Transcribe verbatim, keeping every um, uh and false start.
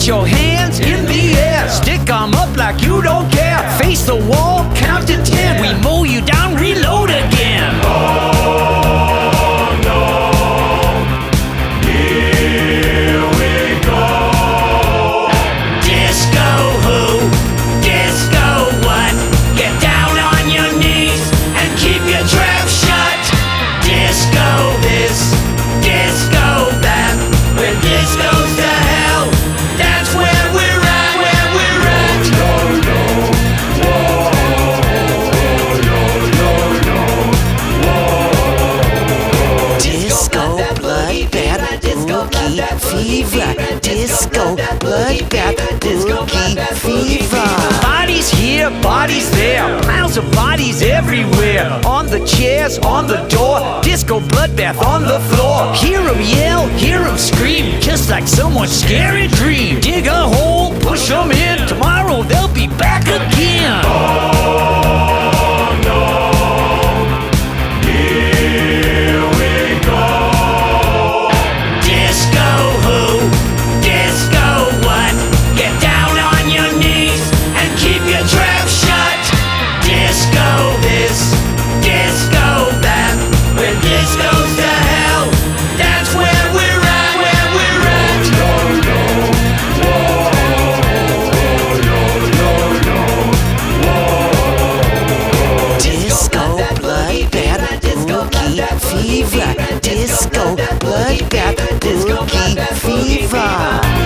Put your hands in the air, stick 'em up like you don't care. Face the wall, count to ten. We mow you down, reload again. Fever, disco, bloodbath, boogie fever. Bodies here, bodies there, piles of bodies everywhere. On the chairs, on the door, disco bloodbath on the floor. Hear 'em yell, hear 'em scream, just like someone's scary dream. Dig a hole, push 'em in, tomorrow they'll be back again. Fever, disco, bloodbath, boogie fever.